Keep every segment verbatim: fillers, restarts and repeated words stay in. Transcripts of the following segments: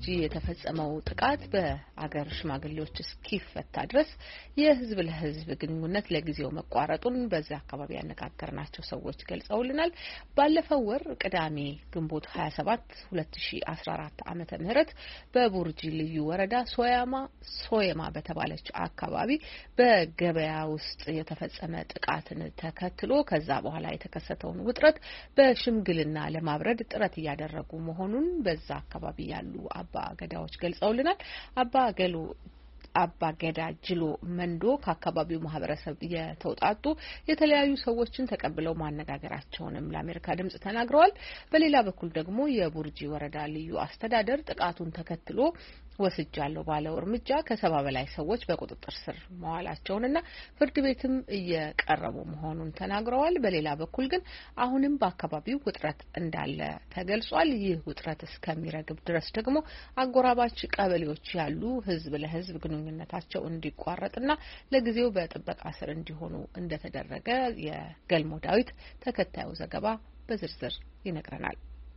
የተፈጸመው ጥቃት በአገር ሽማግሌዎች እስኪፈታ ድረስ የህዝብ ለህዝብ ግንኙነት ለጊዜው መቋረጡን በዛ አካባቢ ያነጋገርናቸው ሰዎች ገልጸውልናል። ባለፈው ወር ቅዳሜ ግንቦት ሀያ ሰባት ሁለት ሺህ አስራ አራት ዓመተ ምህረት በቡርጂ ልዩ ወረዳ ሶያማ ሶየማ በተባለች አካባቢ በገበያ ውስጥ የተፈጸመ ጥቃትን ተከትሎ ከዛ በኋላ የተከሰተውን ውጥረት በሽምግልና ለማብረድ ጥረት እያደረጉ መሆኑን በዛ አካባቢ ያሉ አባ ገዳዎች ገልጸውልናል። አባ ገሉ አባ ገዳ ጅሎ መንዶ ከአካባቢው ማህበረሰብ የተውጣጡ የተለያዩ ሰዎችን ተቀብለው ማነጋገራቸውንም ለአሜሪካ ድምጽ ተናግረዋል። በሌላ በኩል ደግሞ የቡርጂ ወረዳ ልዩ አስተዳደር ጥቃቱን ተከትሎ ወስጃለሁ ባለው እርምጃ ከሰባ በላይ ሰዎች በቁጥጥር ስር መዋላቸውንና ፍርድ ቤትም እየቀረቡ መሆኑን ተናግረዋል። በሌላ በኩል ግን አሁንም በአካባቢው ውጥረት እንዳለ ተገልጿል። ይህ ውጥረት እስከሚረግብ ድረስ ደግሞ አጎራባች ቀበሌዎች ያሉ ህዝብ ለህዝብ ግንኙነታቸው እንዲቋረጥና ለጊዜው በጥበቃ ስር እንዲሆኑ እንደተደረገ የገልሞ ዳዊት ተከታዩ ዘገባ በዝርዝር ይነግረናል።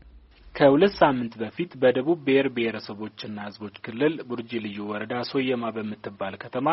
ከሁለት ሳምንት በፊት በደቡብ ብሔር ብሔረሰቦችና ህዝቦች ክልል ቡርጂ ልዩ ወረዳ ሶየማ በምትባል ከተማ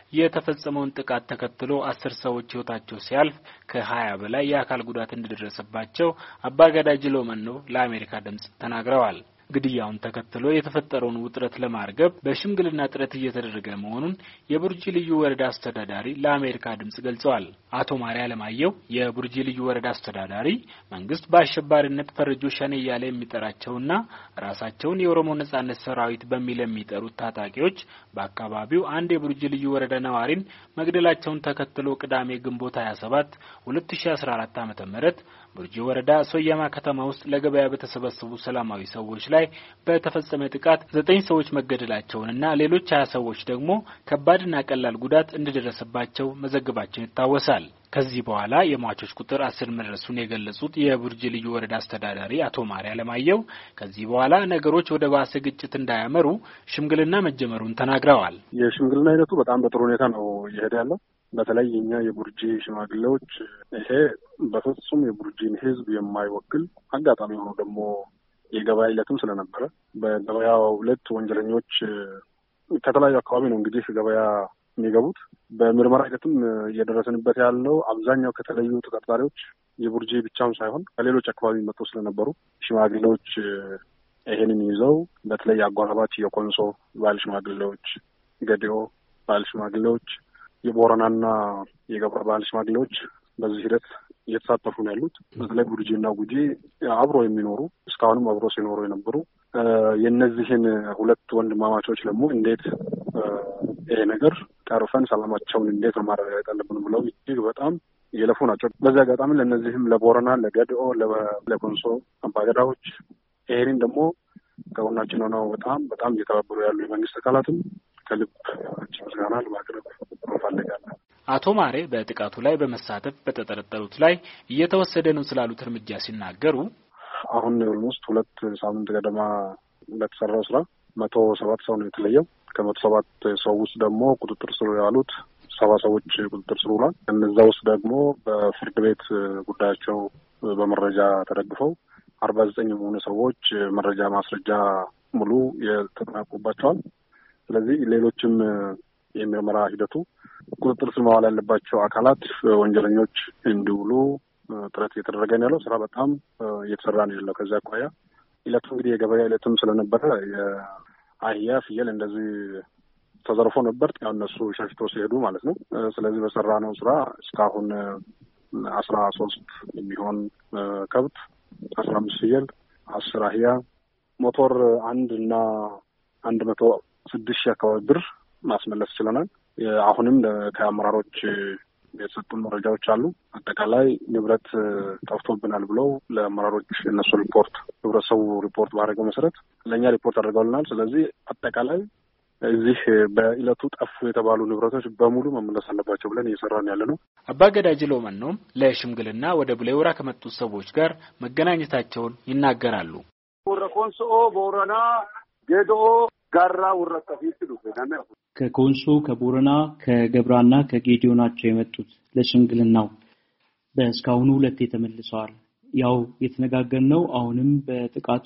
የተፈጸመውን ጥቃት ተከትሎ አስር ሰዎች ህይወታቸው ሲያልፍ ከሀያ በላይ የአካል ጉዳት እንደደረሰባቸው አባ ገዳ ጅሎ መንዶ ለአሜሪካ ድምጽ ተናግረዋል። ግድያውን ተከትሎ የተፈጠረውን ውጥረት ለማርገብ በሽምግልና ጥረት እየተደረገ መሆኑን የቡርጂ ልዩ ወረዳ አስተዳዳሪ ለአሜሪካ ድምጽ ገልጸዋል። አቶ ማሪያ ለማየው የቡርጂ ልዩ ወረዳ አስተዳዳሪ መንግስት በአሸባሪነት ፈርጆ ሸኔ እያለ የሚጠራቸውና ራሳቸውን የኦሮሞ ነጻነት ሰራዊት በሚል የሚጠሩት ታጣቂዎች በአካባቢው አንድ የቡርጂ ልዩ ወረዳ ነዋሪን መግደላቸውን ተከትሎ ቅዳሜ ግንቦት ሀያ ሰባት ሁለት ሺህ አስራ አራት ዓመተ ምህረት ቡርጂ ወረዳ ሶየማ ከተማ ውስጥ ለገበያ በተሰበሰቡ ሰላማዊ ሰዎች ላይ በተፈጸመ ጥቃት ዘጠኝ ሰዎች መገደላቸውንና ሌሎች ሀያ ሰዎች ደግሞ ከባድና ቀላል ጉዳት እንደደረሰባቸው መዘገባችን ይታወሳል። ከዚህ በኋላ የሟቾች ቁጥር አስር መድረሱን የገለጹት የቡርጂ ልዩ ወረዳ አስተዳዳሪ አቶ ማሪያ ለማየው ከዚህ በኋላ ነገሮች ወደ ባሰ ግጭት እንዳያመሩ ሽምግልና መጀመሩን ተናግረዋል። የሽምግልና ሂደቱ በጣም በጥሩ ሁኔታ ነው እየሄደ ያለው። በተለይ የኛ የቡርጂ ሽማግሌዎች ይሄ በፍጹም የቡርጂን ህዝብ የማይወክል አጋጣሚ ሆኖ ደግሞ የገበያ ዕለትም ስለነበረ በገበያው ሁለት ወንጀለኞች ከተለያዩ አካባቢ ነው እንግዲህ ገበያ የሚገቡት። በምርመራ ሂደትም እየደረሰንበት ያለው አብዛኛው ከተለዩ ተጠርጣሪዎች የቡርጂ ብቻውን ሳይሆን ከሌሎች አካባቢ መጥቶ ስለነበሩ ሽማግሌዎች ይሄንን ይዘው በተለይ አጓራባች የኮንሶ ባል ሽማግሌዎች፣ ገዲኦ ባል ሽማግሌዎች፣ የቦረናና የገብረ ባል ሽማግሌዎች በዚህ ሂደት እየተሳተፉ ነው ያሉት። በተለይ ቡርጂና ጉጂ አብሮ የሚኖሩ እስካሁንም አብሮ ሲኖሩ የነበሩ የነዚህን ሁለት ወንድማማቾች ደግሞ እንዴት ይሄ ነገር ቀርፈን ሰላማቸውን እንዴት ማረጋገጥ አለብን ብለው እጅግ በጣም እየለፉ ናቸው። በዚህ አጋጣሚ ለነዚህም ለቦረና፣ ለገድኦ፣ ለኮንሶ አባገዳዎች ይሄንን ደግሞ ከጎናችን ሆነው በጣም በጣም እየተባበሩ ያሉ የመንግስት አካላትም ከልብ ምስጋና ለማቅረብ እንፈልጋለን። አቶ ማሬ በጥቃቱ ላይ በመሳተፍ በተጠረጠሩት ላይ እየተወሰደ ነው ስላሉት እርምጃ ሲናገሩ አሁን ኦልሞስት ሁለት ሳምንት ገደማ በተሰራው ስራ መቶ ሰባት ሰው ነው የተለየው። ከመቶ ሰባት ሰው ውስጥ ደግሞ ቁጥጥር ስር ያሉት ሰባ ሰዎች ቁጥጥር ስር ውሏል። እነዛ ውስጥ ደግሞ በፍርድ ቤት ጉዳያቸው በመረጃ ተደግፈው አርባ ዘጠኝ የሆኑ ሰዎች መረጃ ማስረጃ ሙሉ የተጠናቀቁባቸዋል። ስለዚህ ሌሎችም የምርመራ ሂደቱ ቁጥጥር ስር መዋል ያለባቸው አካላት ወንጀለኞች እንዲውሉ ጥረት እየተደረገ ነው ያለው። ስራ በጣም እየተሰራ ነው ያለው። ከዛ አኳያ ዕለቱ እንግዲህ የገበያ ዕለትም ስለነበረ የአህያ ፍየል እንደዚህ ተዘርፎ ነበር። ያው እነሱ ሸሽተው ሲሄዱ ማለት ነው። ስለዚህ በሰራ ነው ስራ እስካሁን አስራ ሶስት የሚሆን ከብት፣ አስራ አምስት ፍየል፣ አስር አህያ፣ ሞቶር አንድ እና አንድ መቶ ስድስት ሺህ አካባቢ ብር ማስመለስ ችለናል። አሁንም ከአመራሮች የተሰጡን መረጃዎች አሉ። አጠቃላይ ንብረት ጠፍቶብናል ብለው ለአመራሮች እነሱ ሪፖርት ህብረተሰቡ ሪፖርት ባደረገው መሰረት ለእኛ ሪፖርት አድርገውልናል። ስለዚህ አጠቃላይ እዚህ በዕለቱ ጠፉ የተባሉ ንብረቶች በሙሉ መመለስ አለባቸው ብለን እየሰራን ያለ ነው። አባ ገዳ ጅሎ መንዶም ለሽምግልና ወደ ቡሌ ሆራ ከመጡት ሰዎች ጋር መገናኘታቸውን ይናገራሉ። ወረኮንሶ ቦረና ገድኦ ጋራ ወረቀፊት ዱከና ከኮንሶ ከቦረና ከገብራና ከጌዲዮ ናቸው የመጡት ለሽምግልናው። በእስካሁኑ ሁለት ተመልሰዋል። ያው የተነጋገርነው አሁንም በጥቃቱ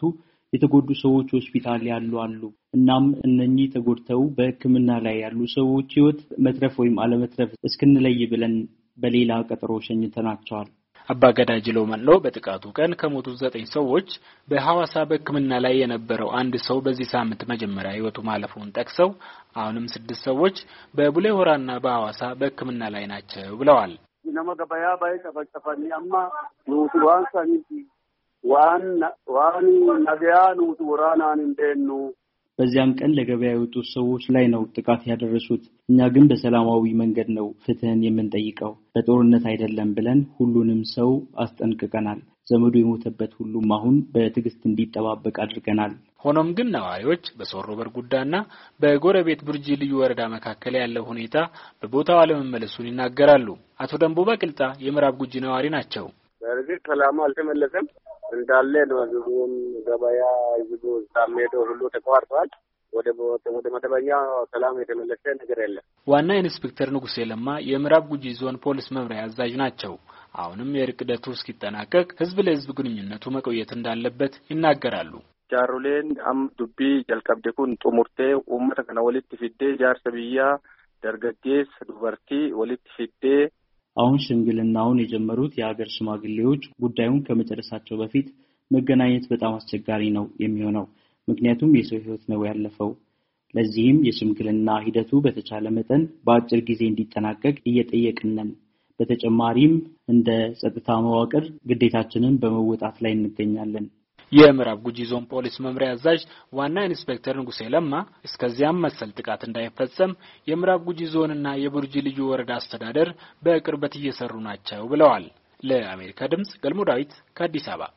የተጎዱ ሰዎች ሆስፒታል ያሉ አሉ። እናም እነኚህ ተጎድተው በሕክምና ላይ ያሉ ሰዎች ህይወት መትረፍ ወይም አለመትረፍ እስክንለይ ብለን በሌላ ቀጠሮ ሸኝተናቸዋል። አባገዳ ጅሎ መኖ በጥቃቱ ቀን ከሞቱ ዘጠኝ ሰዎች በሐዋሳ በሕክምና ላይ የነበረው አንድ ሰው በዚህ ሳምንት መጀመሪያ ህይወቱ ማለፉን ጠቅሰው አሁንም ስድስት ሰዎች በቡሌ ሆራና በሐዋሳ በሕክምና ላይ ናቸው ብለዋል። ነማ ገበያ ባይ ተፈጠፈኒ አማ ኑቱ ዋንሳኒ ዋን ዋኒ ነገያ ኑቱ ወራናን እንደኑ በዚያም ቀን ለገበያ የወጡ ሰዎች ላይ ነው ጥቃት ያደረሱት። እኛ ግን በሰላማዊ መንገድ ነው ፍትህን የምንጠይቀው፣ በጦርነት አይደለም ብለን ሁሉንም ሰው አስጠንቅቀናል። ዘመዱ የሞተበት ሁሉም አሁን በትዕግስት እንዲጠባበቅ አድርገናል። ሆኖም ግን ነዋሪዎች በሶሮ በርጉዳና በጎረቤት ቡርጂ ልዩ ወረዳ መካከል ያለው ሁኔታ በቦታው አለመመለሱን ይናገራሉ። አቶ ደንቦባ ቅልጣ የምዕራብ ጉጂ ነዋሪ ናቸው። በርግጥ ሰላሙ አልተመለሰም እንዳለ ነው። ዝም ገበያ ይዞ ታሜዶ ሁሉ ተቋርጧል። ወደ ወደ መደበኛ ሰላም የተመለሰ ነገር የለም። ዋና ኢንስፔክተር ንጉሴ ለማ የምዕራብ ጉጂ ዞን ፖሊስ መምሪያ አዛዥ ናቸው። አሁንም የእርቅ ሂደቱ እስኪጠናቀቅ ህዝብ ለህዝብ ግንኙነቱ መቆየት እንዳለበት ይናገራሉ። ጃሩሌን አም ዱቢ ጀልቀብደኩን ጦሙርቴ ኡመተ ከነ ወሊት ፊዴ ጃርሰብያ ደርገጌስ ዱበርቲ ወሊት ፊዴ አሁን ሽምግልናውን የጀመሩት የሀገር ሽማግሌዎች ጉዳዩን ከመጨረሳቸው በፊት መገናኘት በጣም አስቸጋሪ ነው የሚሆነው፣ ምክንያቱም የሰው ህይወት ነው ያለፈው። ለዚህም የሽምግልና ሂደቱ በተቻለ መጠን በአጭር ጊዜ እንዲጠናቀቅ እየጠየቅን ነን። በተጨማሪም እንደ ጸጥታ መዋቅር ግዴታችንን በመወጣት ላይ እንገኛለን። የምዕራብ ጉጂ ዞን ፖሊስ መምሪያ አዛዥ ዋና ኢንስፔክተር ንጉሴ ለማ እስከዚያም መሰል ጥቃት እንዳይፈጸም የምዕራብ ጉጂ ዞንና የቡርጂ ልዩ ወረዳ አስተዳደር በቅርበት እየሰሩ ናቸው ብለዋል። ለአሜሪካ ድምጽ ገልሞ ዳዊት ከአዲስ አበባ